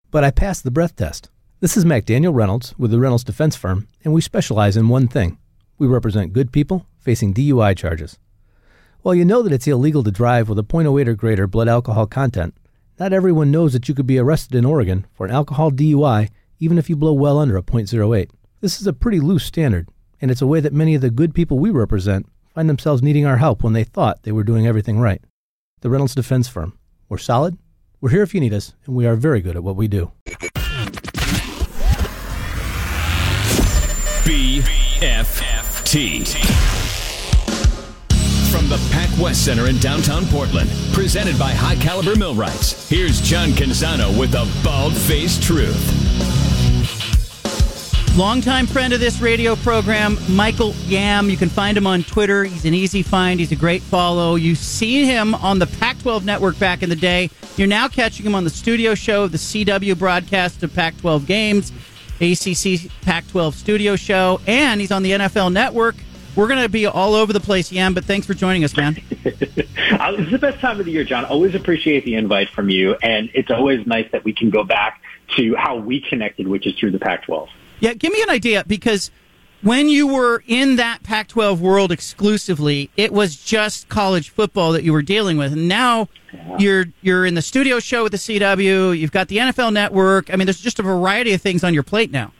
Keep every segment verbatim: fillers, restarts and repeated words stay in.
but I passed the breath test. This is McDaniel Reynolds with the Reynolds Defense Firm, and we specialize in one thing. We represent good people facing D U I charges. While you know that it's illegal to drive with a point oh eight or greater blood alcohol content, not everyone knows that you could be arrested in Oregon for an alcohol D U I even if you blow well under a point oh eight. This is a pretty loose standard, and it's a way that many of the good people we represent find themselves needing our help when they thought they were doing everything right. The Reynolds Defense Firm. We're solid, we're here if you need us, and we are very good at what we do. B F T. From the PacWest Center in downtown Portland, presented by High Caliber Millwrights, here's John Canzano with the bald-faced truth. Longtime friend of this radio program, Michael Yam. You can find him on Twitter. He's an easy find. He's a great follow. You see him on the Pac twelve network back in the day. You're now catching him on the studio show of the C W broadcast of Pac twelve games, A C C Pac twelve studio show, and he's on the N F L network. We're going to be all over the place, Yam, but thanks for joining us, man. It's the best time of the year, John. Always appreciate the invite from you, and it's always nice that we can go back to how we connected, which is through the Pac twelve. Yeah, give me an idea, because when you were in that Pac twelve world exclusively, it was just college football that you were dealing with. And now yeah. you're you're in the studio show with the C W, you've got the N F L network. I mean, there's just a variety of things on your plate now.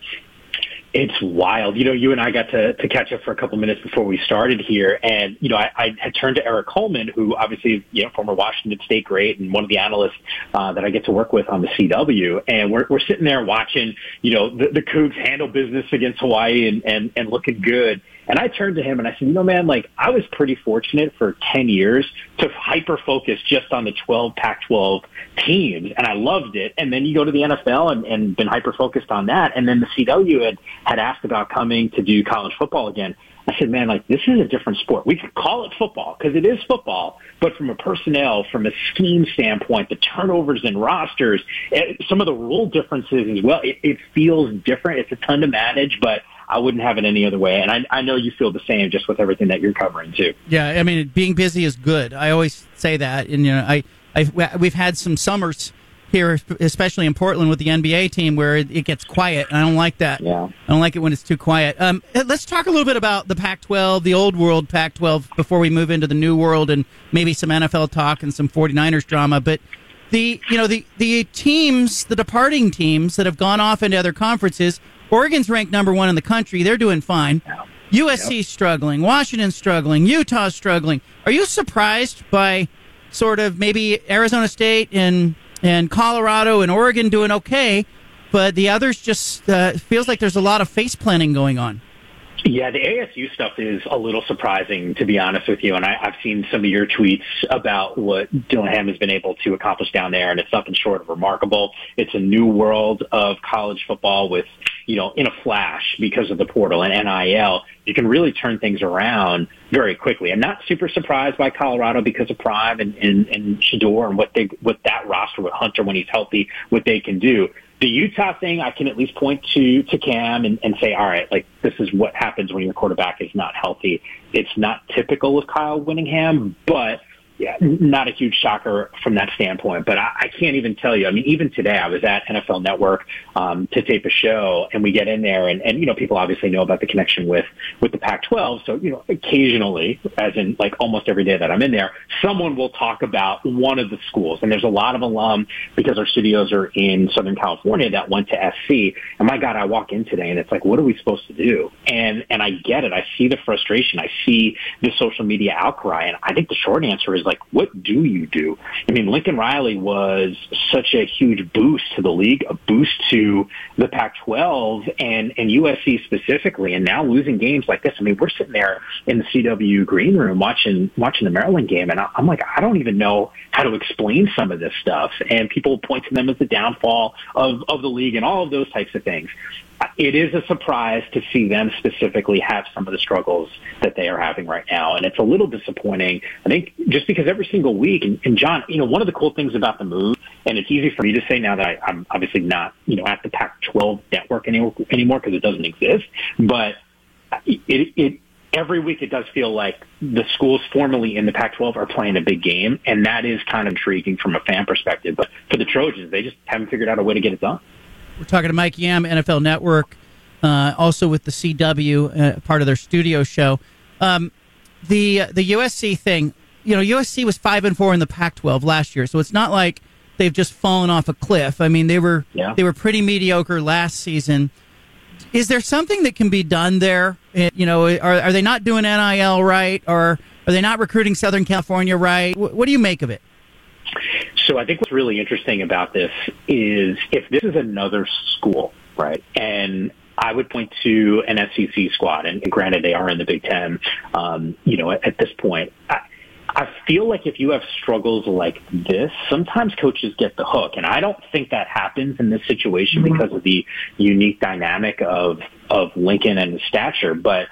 It's wild. You know, you and I got to, to catch up for a couple minutes before we started here. And, you know, I, I had turned to Eric Coleman, who obviously, you know, former Washington State great and one of the analysts uh, that I get to work with on the C W. And we're, we're sitting there watching, you know, the, the Cougs handle business against Hawaii and, and, and looking good. And I turned to him and I said, you know, man, like I was pretty fortunate for ten years to hyper-focus just on the twelve Pac twelve teams, and I loved it. And then you go to the N F L and, and been hyper-focused on that. And then the C W had, had asked about coming to do college football again. I said, man, like this is a different sport. We could call it football because it is football, but from a personnel, from a scheme standpoint, the turnovers and rosters, some of the rule differences as well, it, it feels different. It's a ton to manage, but I wouldn't have it any other way. And I, I know you feel the same just with everything that you're covering too. Yeah, I mean, being busy is good. I always say that. And, you know, I, I've, we've had some summers here, especially in Portland with the N B A team, where it, it gets quiet. And I don't like that. Yeah. I don't like it when it's too quiet. Um, let's talk a little bit about the Pac twelve, the old world Pac twelve, before we move into the new world and maybe some N F L talk and some forty-niners drama. But the, you know, the, the teams, the departing teams that have gone off into other conferences, Oregon's ranked number one in the country. They're doing fine. U S C's yep. struggling. Washington's struggling. Utah's struggling. Are you surprised by sort of maybe Arizona State and and Colorado and Oregon doing okay, but the others just uh, feels like there's a lot of face planting going on? Yeah, the A S U stuff is a little surprising, to be honest with you. And I, I've seen some of your tweets about what Dillingham has been able to accomplish down there, and it's nothing short of remarkable. It's a new world of college football with, you know, in a flash because of the portal and N I L. You can really turn things around very quickly. I'm not super surprised by Colorado because of Prime and, and, and Shedeur and what they, what that roster with Hunter when he's healthy, what they can do. The Utah thing, I can at least point to, to Cam and, and say, all right, like this is what happens when your quarterback is not healthy. It's not typical of Kyle Whittingham, but yeah, not a huge shocker from that standpoint. But I, I can't even tell you. I mean, even today I was at N F L Network um, to tape a show, and we get in there, and, and you know, people obviously know about the connection with with the Pac twelve. So you know, occasionally, as in like almost every day that I'm in there, someone will talk about one of the schools, and there's a lot of alum because our studios are in Southern California that went to S C. And my God, I walk in today, and it's like, what are we supposed to do? And and I get it. I see the frustration. I see the social media outcry, and I think the short answer is, like, what do you do? I mean, Lincoln Riley was such a huge boost to the league, a boost to the Pac twelve and, and U S C specifically, and now losing games like this. I mean, we're sitting there in the C W green room watching watching the Maryland game, and I'm like, I don't even know how to explain some of this stuff. And people point to them as the downfall of, of the league and all of those types of things. It is a surprise to see them specifically have some of the struggles that they are having right now. And it's a little disappointing, I think, just because every single week, and, and John, you know, one of the cool things about the move, and it's easy for me to say now that I, I'm obviously not, you know, at the Pac twelve network any, anymore because it doesn't exist, but it, it every week it does feel like the schools formerly in the Pac twelve are playing a big game, and that is kind of intriguing from a fan perspective. But for the Trojans, they just haven't figured out a way to get it done. We're talking to Mike Yam, N F L Network, uh, also with the C W, uh, part of their studio show. Um, the the U S C thing, you know, U S C was five and four in the Pac twelve last year, so it's not like they've just fallen off a cliff. I mean, they were yeah. they were pretty mediocre last season. Is there something that can be done there? You know, are are they not doing N I L right, or are they not recruiting Southern California right? What, what do you make of it? So I think what's really interesting about this is if this is another school, right, and I would point to an S E C squad, and, and granted they are in the Big Ten, um, you know, at, at this point. I, I feel like if you have struggles like this, sometimes coaches get the hook. And I don't think that happens in this situation mm-hmm. because of the unique dynamic of, of Lincoln and his stature. But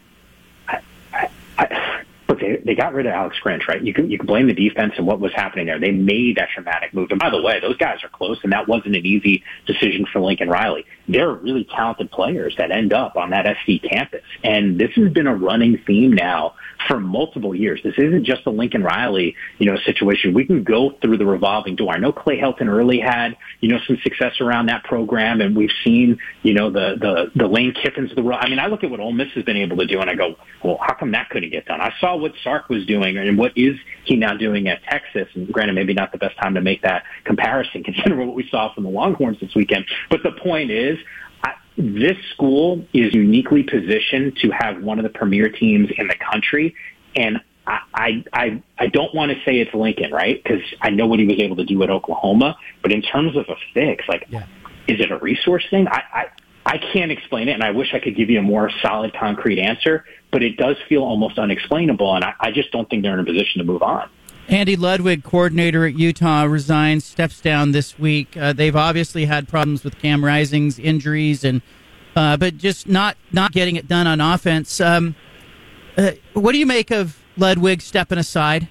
I, I, I, look, they, they got rid of Alex Grinch, right? You can, you can blame the defense and what was happening there. They made that dramatic move. And by the way, those guys are close, and that wasn't an easy decision for Lincoln Riley. There are really talented players that end up on that S C campus. And this has been a running theme now for multiple years. This isn't just a Lincoln Riley, you know, situation. We can go through the revolving door. I know Clay Helton early had, you know, some success around that program, and we've seen, you know, the the the Lane Kiffins of the world. I mean, I look at what Ole Miss has been able to do, and I go, well, how come that couldn't get done? I saw what Sark was doing, and what is he now doing at Texas? And granted, maybe not the best time to make that comparison, considering what we saw from the Longhorns this weekend. But the point is, I, this school is uniquely positioned to have one of the premier teams in the country, and I I I, I don't want to say it's Lincoln, right? Because I know what he was able to do at Oklahoma, but in terms of a fix, like, yeah. is it a resource thing? I, I I can't explain it, and I wish I could give you a more solid, concrete answer, but it does feel almost unexplainable, and I, I just don't think they're in a position to move on. Andy Ludwig, coordinator at Utah, resigns, steps down this week. Uh, they've obviously had problems with Cam Rising's injuries, and uh, but just not, not getting it done on offense. Um, uh, what do you make of Ludwig stepping aside?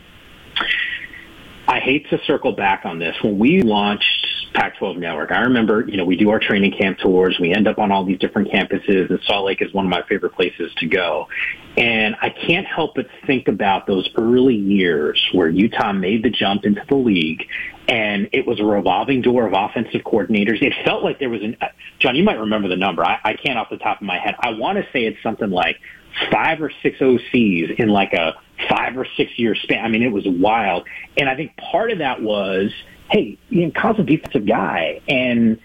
I hate to circle back on this. When we launched Pac twelve Network, I remember, you know, we do our training camp tours. We end up on all these different campuses, and Salt Lake is one of my favorite places to go. And I can't help but think about those early years where Utah made the jump into the league, and it was a revolving door of offensive coordinators. It felt like there was an – John, you might remember the number. I, I can't off the top of my head. I want to say it's something like five or six O Cs in like a five or six year span. I mean, it was wild. And I think part of that was, hey, you know, Kyle's a defensive guy and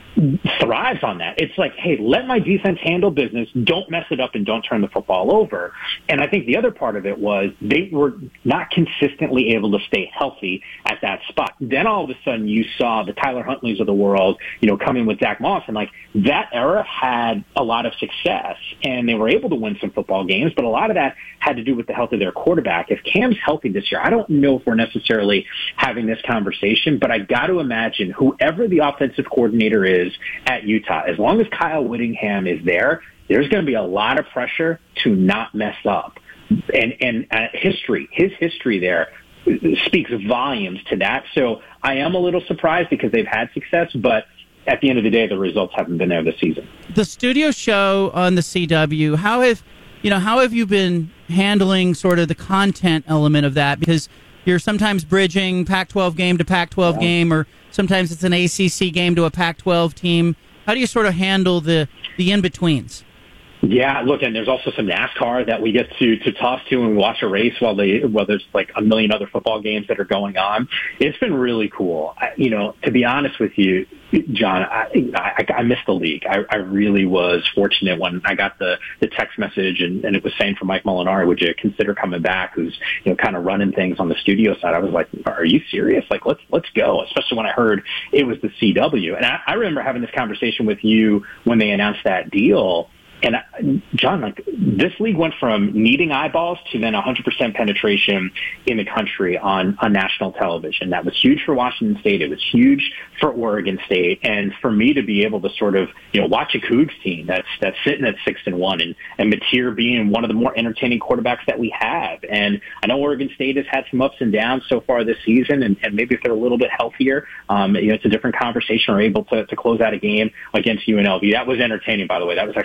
thrives on that. It's like, hey, let my defense handle business. Don't mess it up and don't turn the football over. And I think the other part of it was they were not consistently able to stay healthy at that spot. Then all of a sudden you saw the Tyler Huntleys of the world, you know, come in with Zach Moss, and like that era had a lot of success and they were able to win some football games, but a lot of that had to do with the health of their quarterback. If Cam's healthy this year, I don't know if we're necessarily having this conversation, but I got to imagine whoever the offensive coordinator is at Utah, as long as Kyle Whittingham is there, there's going to be a lot of pressure to not mess up. And, and uh, history, his history there speaks volumes to that. So I am a little surprised because they've had success, but at the end of the day, the results haven't been there this season. The studio show on the C W, how have, you know, how have you been handling sort of the content element of that? Because you're sometimes bridging Pac twelve game to Pac twelve yeah. game, or sometimes it's an A C C game to a Pac twelve team. How do you sort of handle the, the in-betweens? Yeah, look, and there's also some NASCAR that we get to, to toss to when we watch a race while they while there's like a million other football games that are going on. It's been really cool. I, you know, to be honest with you, John, I, I, I missed the league. I, I really was fortunate when I got the, the text message and, and it was saying from Mike Molinari, would you consider coming back? Who's, you know, kind of running things on the studio side. I was like, are you serious? Like, let's, let's go. Especially when I heard it was the C W. And I, I remember having this conversation with you when they announced that deal. And John, like this league went from needing eyeballs to then one hundred percent penetration in the country on, on national television. That was huge for Washington State. It was huge for Oregon State. And for me to be able to sort of, you know, watch a Cougs team that's, that's sitting at six and one and, and Mateer being one of the more entertaining quarterbacks that we have. And I know Oregon State has had some ups and downs so far this season. And, and maybe if they're a little bit healthier, um, you know, it's a different conversation. We're able to, to close out a game against U N L V. That was entertaining, by the way. That was actually a lot of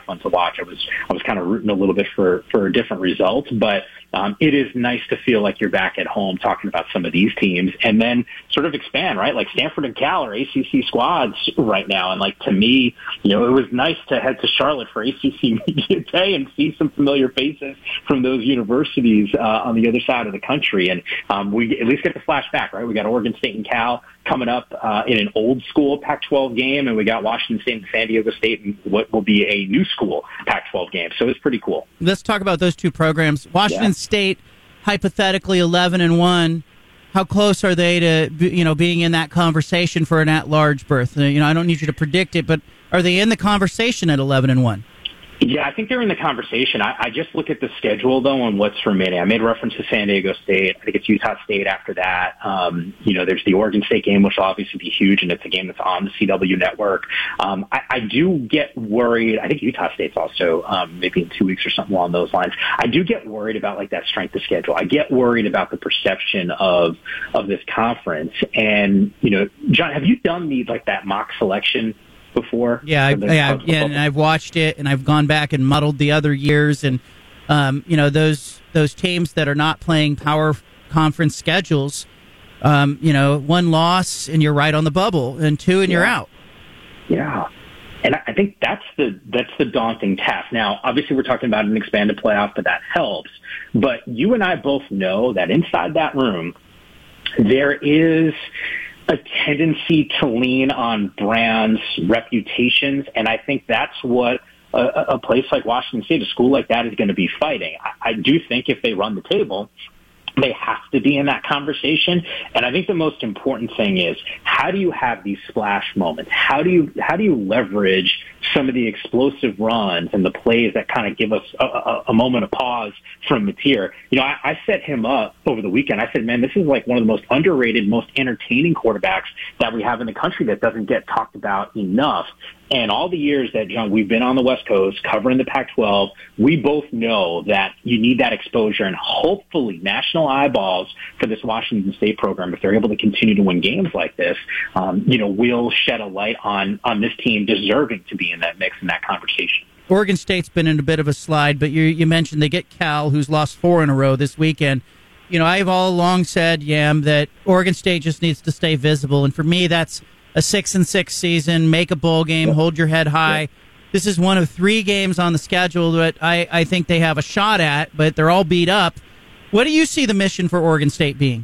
fun to watch. I was I was kind of rooting a little bit for for a different result, but um, it is nice to feel like you're back at home talking about some of these teams, and then sort of expand, right? Like Stanford and Cal are A C C squads right now, and like to me, you know, it was nice to head to Charlotte for A C C Media Day and see some familiar faces from those universities uh, on the other side of the country, and um, we at least get the flashback, right? We got Oregon State and Cal coming up uh, in an old school Pac twelve game, and we got Washington State and San Diego State in what will be a new school Pac twelve game. So it's pretty cool. Let's talk about those two programs. Washington yeah. State, hypothetically eleven and one. How close are they to, you know, being in that conversation for an at-large berth? You know, I don't need you to predict it, but are they in the conversation at eleven and one? Yeah, I think they're in the conversation. I, I just look at the schedule, though, and what's remaining. I made reference to San Diego State. I think it's Utah State after that. Um, you know, there's the Oregon State game, which will obviously be huge, and it's a game that's on the C W network. Um, I, I do get worried. I think Utah State's also um, maybe in two weeks or something along those lines. I do get worried about, like, that strength of schedule. I get worried about the perception of of this conference. And, you know, John, have you done the, like, that mock selection before? Yeah, I, yeah, yeah, and I've watched it, and I've gone back and muddled the other years, and um, you know, those those teams that are not playing power conference schedules, um, you know, one loss and you're right on the bubble, and two and yeah. you're out. Yeah, and I think that's the that's the daunting task. Now, obviously, we're talking about an expanded playoff, but that helps. But you and I both know that inside that room, there is a tendency to lean on brands, reputations, and I think that's what a, a place like Washington State, a school like that, is going to be fighting. I, I do think if they run the table, they have to be in that conversation. And I think the most important thing is, how do you have these splash moments? How do you how do you leverage some of the explosive runs and the plays that kind of give us a, a, a moment of pause from Mateer? You know, I, I set him up over the weekend. I said, man, this is like one of the most underrated, most entertaining quarterbacks that we have in the country that doesn't get talked about enough. And all the years that, John, we've been on the West Coast covering the Pac twelve, we both know that you need that exposure and hopefully national eyeballs for this Washington State program. If they're able to continue to win games like this, um, you know, will shed a light on, on this team deserving to be in that mix, in that conversation. Oregon State's been in a bit of a slide, but you, you mentioned they get Cal, who's lost four in a row this weekend. You know, I've all along said, Yam, that Oregon State just needs to stay visible. And for me, that's a six and six season, make a bowl game, hold your head high. This is one of three games on the schedule that I, I think they have a shot at, but they're all beat up. What do you see the mission for Oregon State being?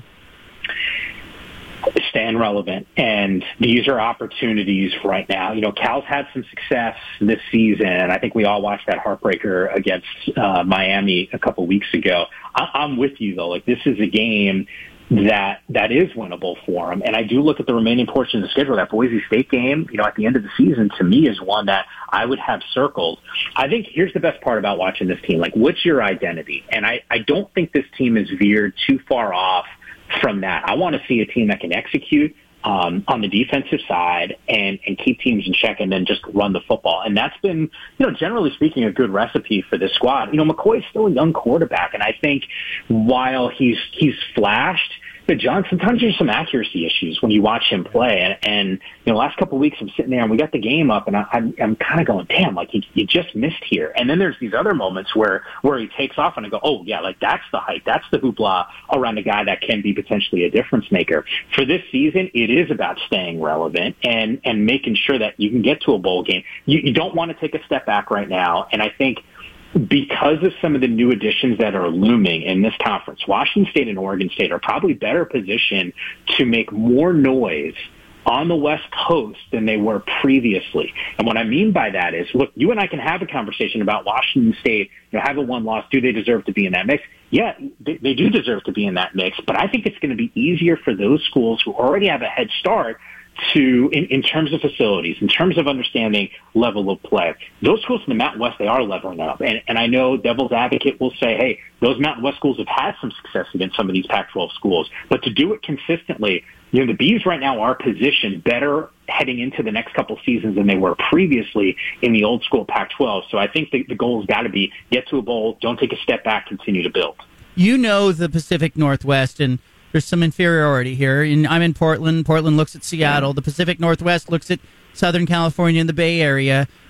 Staying relevant, and these are opportunities right now. You know, Cal's had some success this season, and I think we all watched that heartbreaker against uh, Miami a couple weeks ago. I- I'm with you, though. Like, this is a game that that is winnable for them. And I do look at the remaining portion of the schedule. That Boise State game, you know, at the end of the season, to me, is one that I would have circled. I think here's the best part about watching this team. Like, what's your identity? And I, I don't think this team is veered too far off from that. I want to see a team that can execute um, on the defensive side and, and keep teams in check and then just run the football. And that's been, you know, generally speaking, a good recipe for this squad. You know, McCoy's still a young quarterback, and I think while he's he's flashed, but John, sometimes there's some accuracy issues when you watch him play. And, and you know, the last couple of weeks I'm sitting there and we got the game up, and I, I'm, I'm kind of going, damn, like you, you just missed here. And then there's these other moments where, where he takes off and I go, oh yeah, like that's the hype. That's the hoopla around a guy that can be potentially a difference maker. For this season, it is about staying relevant and, and making sure that you can get to a bowl game. You, you don't want to take a step back right now. And I think, because of some of the new additions that are looming in this conference, Washington State and Oregon State are probably better positioned to make more noise on the West Coast than they were previously. And what I mean by that is, look, you and I can have a conversation about Washington State, you know, have a one loss. Do they deserve to be in that mix? Yeah, they, they do deserve to be in that mix, but I think it's going to be easier for those schools who already have a head start to, in, in terms of facilities, in terms of understanding level of play. Those schools in the Mountain West, they are leveling up. And, and I know Devil's Advocate will say, hey, those Mountain West schools have had some success against some of these Pac twelve schools. But to do it consistently, you know, the Bees right now are positioned better heading into the next couple seasons than they were previously in the old school Pac twelve. So I think the, the goal has got to be get to a bowl, don't take a step back, continue to build. You know the Pacific Northwest, and there's some inferiority here. And I'm in Portland. Portland looks at Seattle. The Pacific Northwest looks at Southern California and the Bay Area.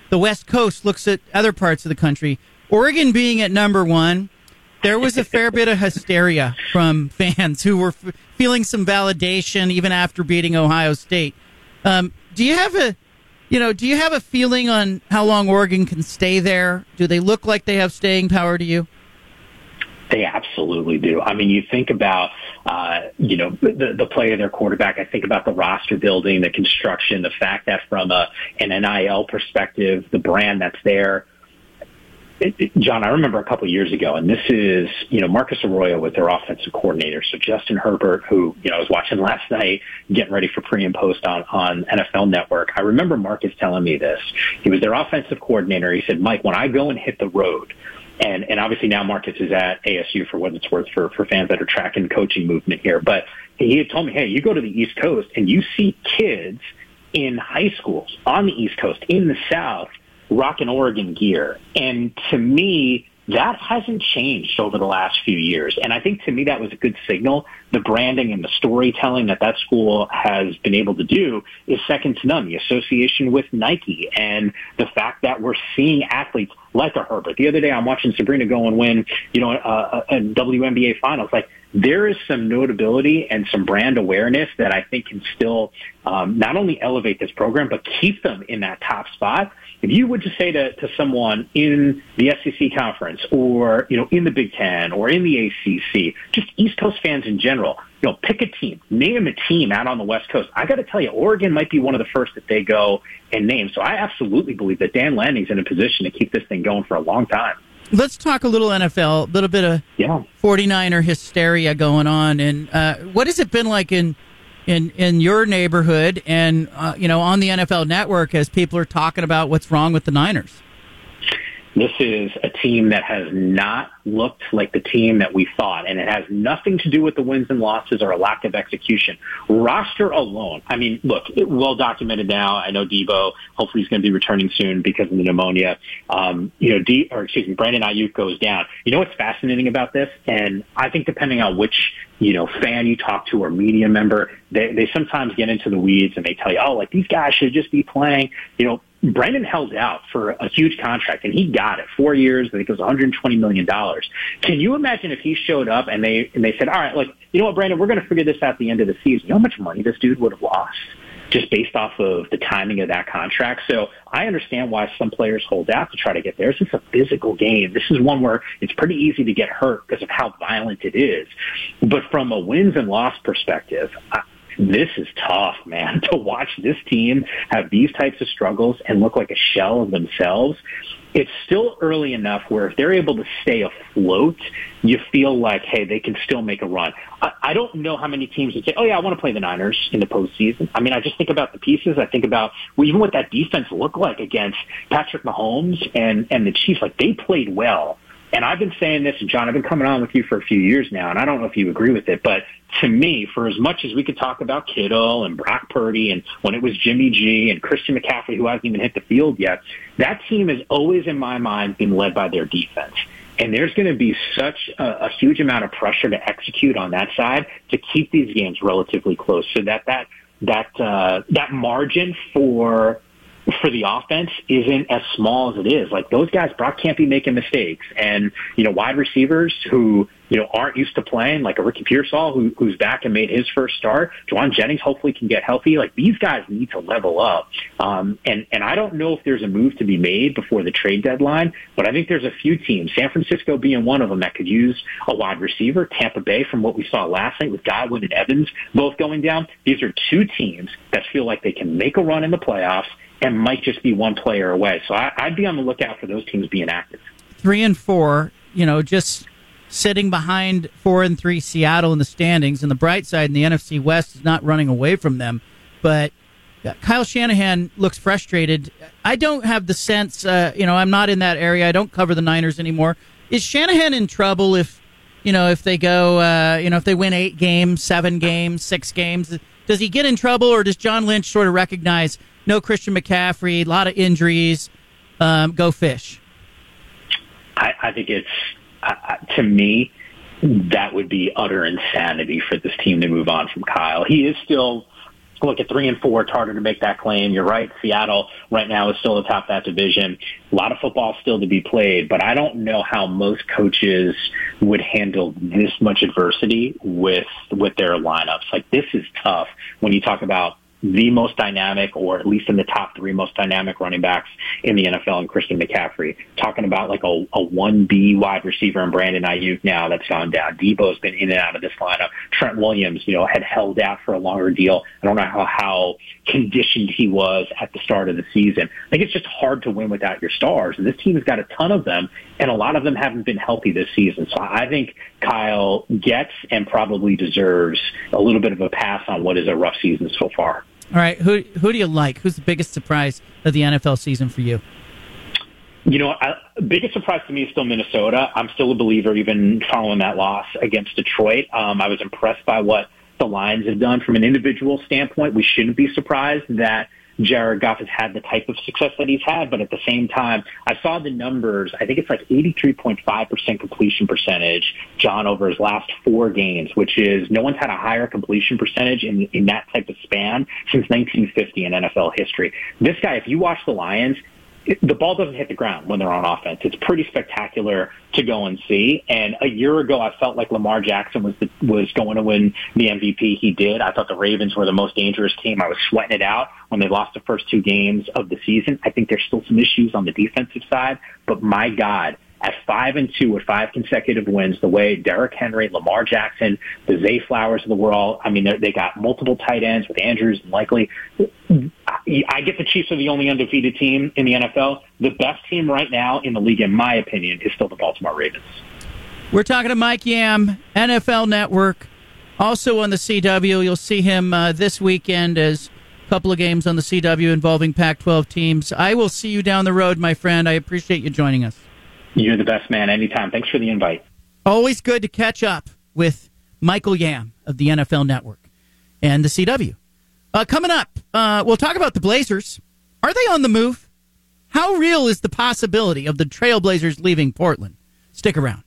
the West Coast looks at other parts of the country. Oregon being at number one, there was a fair bit of hysteria from fans who were f- feeling some validation even after beating Ohio State. Um, do you have a, you know, do you have a feeling on how long Oregon can stay there? Do they look like they have staying power to you? They absolutely do. I mean, you think about, uh, you know, the, the play of their quarterback. I think about the roster building, the construction, the fact that from a, an N I L perspective, the brand that's there. It, it, John, I remember a couple of years ago, and this is, you know, Marcus Arroyo with their offensive coordinator. So Justin Herbert, who, you know, I was watching last night, getting ready for pre and post on, on N F L Network. I remember Marcus telling me this. He was their offensive coordinator. He said, Mike, when I go and hit the road, And, and obviously now Marcus is at A S U for what it's worth for, for fans that are tracking coaching movement here. But he had told me, hey, you go to the East Coast and you see kids in high schools on the East Coast, in the South, rocking Oregon gear. And to me, that hasn't changed over the last few years. And I think to me that was a good signal. The branding and the storytelling that that school has been able to do is second to none. The association with Nike and the fact that we're seeing athletes like a Herbert. The other day I'm watching Sabrina go and win, you know, a, a W N B A finals. Like, there is some notability and some brand awareness that I think can still um, not only elevate this program, but keep them in that top spot. If you would just say to, to someone in the S E C conference or, you know, in the Big Ten or in the A C C, just East Coast fans in general, you know, pick a team, name a team out on the West Coast. I got to tell you, Oregon might be one of the first that they go and name. So I absolutely believe that Dan Lanning's in a position to keep this thing going for a long time. Let's talk a little N F L, a little bit of yeah. forty-niner hysteria going on. And uh, what has it been like in in, in your neighborhood and, uh, you know, on the N F L Network as people are talking about what's wrong with the Niners? This is a team that has not looked like the team that we thought, and it has nothing to do with the wins and losses or a lack of execution. Roster alone, I mean, look, it, well documented now. I know Debo, hopefully he's going to be returning soon because of the pneumonia. Um, you know, D, or excuse me, Brandon Ayuk goes down. You know what's fascinating about this? And I think depending on which, you know, fan you talk to or media member, they, they sometimes get into the weeds and they tell you, oh, like these guys should just be playing, you know. Brandon held out for a huge contract, and he got it. Four years, I think it was one hundred twenty million dollars. Can you imagine if he showed up and they and they said, all right, like, you know what, Brandon, we're going to figure this out at the end of the season. You know how much money this dude would have lost just based off of the timing of that contract? So I understand why some players hold out to try to get there. This is a physical game. This is one where it's pretty easy to get hurt because of how violent it is. But from a wins and loss perspective, I, this is tough, man, to watch this team have these types of struggles and look like a shell of themselves. It's still early enough where if they're able to stay afloat, you feel like, hey, they can still make a run. I, I don't know how many teams would say, oh, yeah, I want to play the Niners in the postseason. I mean, I just think about the pieces. I think about well, even what that defense looked like against Patrick Mahomes and, and the Chiefs. Like, they played well. And I've been saying this, and John, I've been coming on with you for a few years now, and I don't know if you agree with it, but to me, for as much as we could talk about Kittle and Brock Purdy and when it was Jimmy G and Christian McCaffrey, who hasn't even hit the field yet, that team has always, in my mind, been led by their defense. And there's going to be such a, a huge amount of pressure to execute on that side to keep these games relatively close so that that, that, uh, that margin for for the offense isn't as small as it is. Like, those guys, Brock can't be making mistakes. And, you know, wide receivers who, you know, aren't used to playing, like a Ricky Pearsall who, who's back and made his first start. Juwan Jennings hopefully can get healthy. Like, these guys need to level up. Um, and, and I don't know if there's a move to be made before the trade deadline, but I think there's a few teams, San Francisco being one of them, that could use a wide receiver. Tampa Bay, from what we saw last night with Godwin and Evans both going down. These are two teams that feel like they can make a run in the playoffs and might just be one player away. So I, I'd be on the lookout for those teams being active. Three and four, you know, just sitting behind four and three Seattle in the standings. And the bright side in the N F C West is not running away from them. But Kyle Shanahan looks frustrated. I don't have the sense, uh, you know, I'm not in that area. I don't cover the Niners anymore. Is Shanahan in trouble if, you know, if they go, uh, you know, if they win eight games, seven games, six games? Does he get in trouble, or does John Lynch sort of recognize no Christian McCaffrey, a lot of injuries, um, go fish? I, I think it's, uh, to me, that would be utter insanity for this team to move on from Kyle. He is still look, at three and four, it's harder to make that claim. You're right. Seattle right now is still atop that division. A lot of football still to be played, but I don't know how most coaches would handle this much adversity with with their lineups. Like, this is tough when you talk about the most dynamic, or at least in the top three most dynamic running backs in the N F L, and Christian McCaffrey. Talking about like a, a one B wide receiver in Brandon Ayuk now that's gone down. Debo's been in and out of this lineup. Trent Williams, you know, had held out for a longer deal. I don't know how, how conditioned he was at the start of the season. I think it's just hard to win without your stars, and this team has got a ton of them, and a lot of them haven't been healthy this season. So I think Kyle gets and probably deserves a little bit of a pass on what is a rough season so far. All right, who who do you like? Who's the biggest surprise of the N F L season for you? You know, I, biggest surprise to me is still Minnesota. I'm still a believer, even following that loss against Detroit. Um, I was impressed by what the Lions have done from an individual standpoint. We shouldn't be surprised that Jared Goff has had the type of success that he's had, but at the same time, I saw the numbers. I think it's like eighty-three point five percent completion percentage, John, over his last four games, which is no one's had a higher completion percentage in, in that type of span since nineteen fifty in N F L history. This guy, if you watch the Lions, it, the ball doesn't hit the ground when they're on offense. It's pretty spectacular to go and see. And a year ago, I felt like Lamar Jackson was the, was going to win the M V P. He did. I thought the Ravens were the most dangerous team. I was sweating it out when they lost the first two games of the season. I think there's still some issues on the defensive side, but my God, at five and two with five consecutive wins, the way Derrick Henry, Lamar Jackson, the Zay Flowers of the world, I mean, they got multiple tight ends with Andrews and Likely. I get the Chiefs are the only undefeated team in the N F L. The best team right now in the league, in my opinion, is still the Baltimore Ravens. We're talking to Mike Yam, N F L Network, also on the C W. You'll see him uh, this weekend as a couple of games on the C W involving Pac twelve teams. I will see you down the road, my friend. I appreciate you joining us. You're the best, man. Anytime. Thanks for the invite. Always good to catch up with Michael Yam of the N F L Network and the C W. Uh, coming up, uh, we'll talk about the Blazers. Are they on the move? How real is the possibility of the Trailblazers leaving Portland? Stick around.